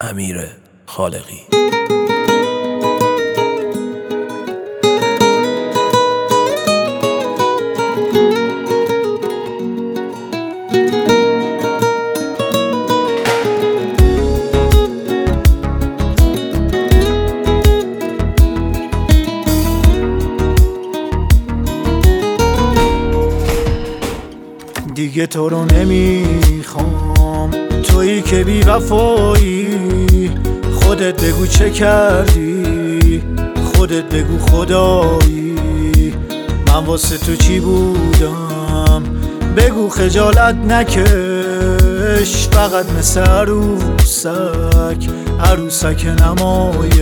امیر خالقی. دیگه تو رو نمیخوام، تویی که بی وفایی. خودت بگو چه کردی، خودت بگو خدایی. من واسه تو چی بودم، بگو خجالت نکش. فقط مثل عروسک نمایش.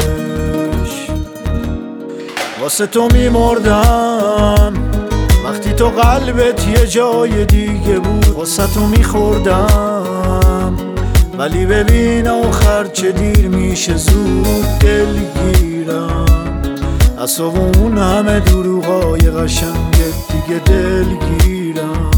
واسه تو میمردم وقتی تو قلبت یه جای دیگه بود. واسه تو میخوردم ولی ببین آخر چه دیر میشه، زود دلگیرم. از اون همه دروغای قشنگت دیگه دلگیرم.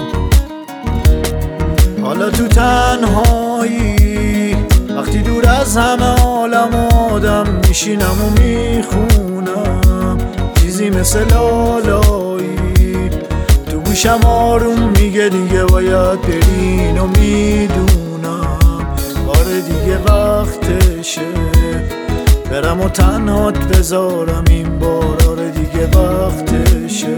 حالا تو تنهایی وقتی دور از همه عالم آدم میشینم و میخونم چیزی مثل لالایی. تو گوشم آروم میگه دیگه باید برین و میدونم آره دیگه وقتشه برم و تنهات بذارم این بار. آره دیگه وقتشه.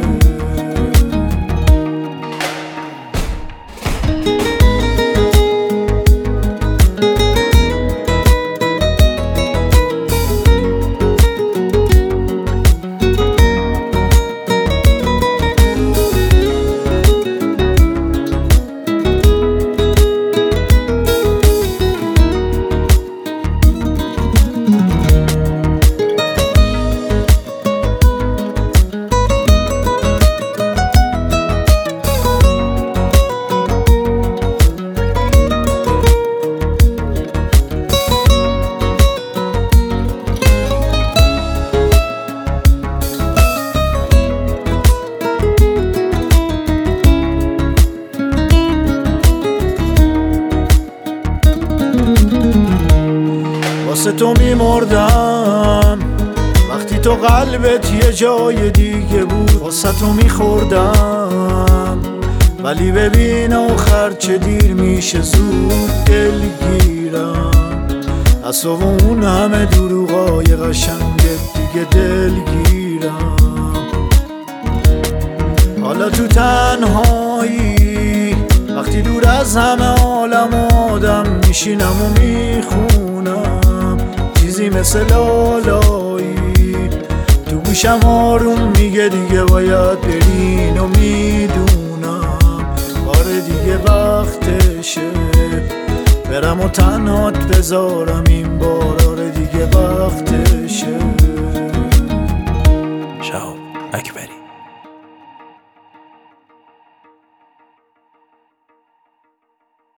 واسه تو میمردم وقتی تو قلبت یه جای دیگه بود. واسه تو میخوردم ولی ببین آخر چه دیر میشه، زود دلگیرم. از اون همه دروغای قشنگت دیگه دلگیرم. حالا تو تنهایی وقتی دور از همه عالم آدم میشینم و میخونم چیزی مثل لالایی. تو گوشم آروم میگه دیگه باید برین و میدونم آره دیگه وقتشه برم و تنهات بذارم این بار. آره دیگه وقتشه. شهاب اکبری.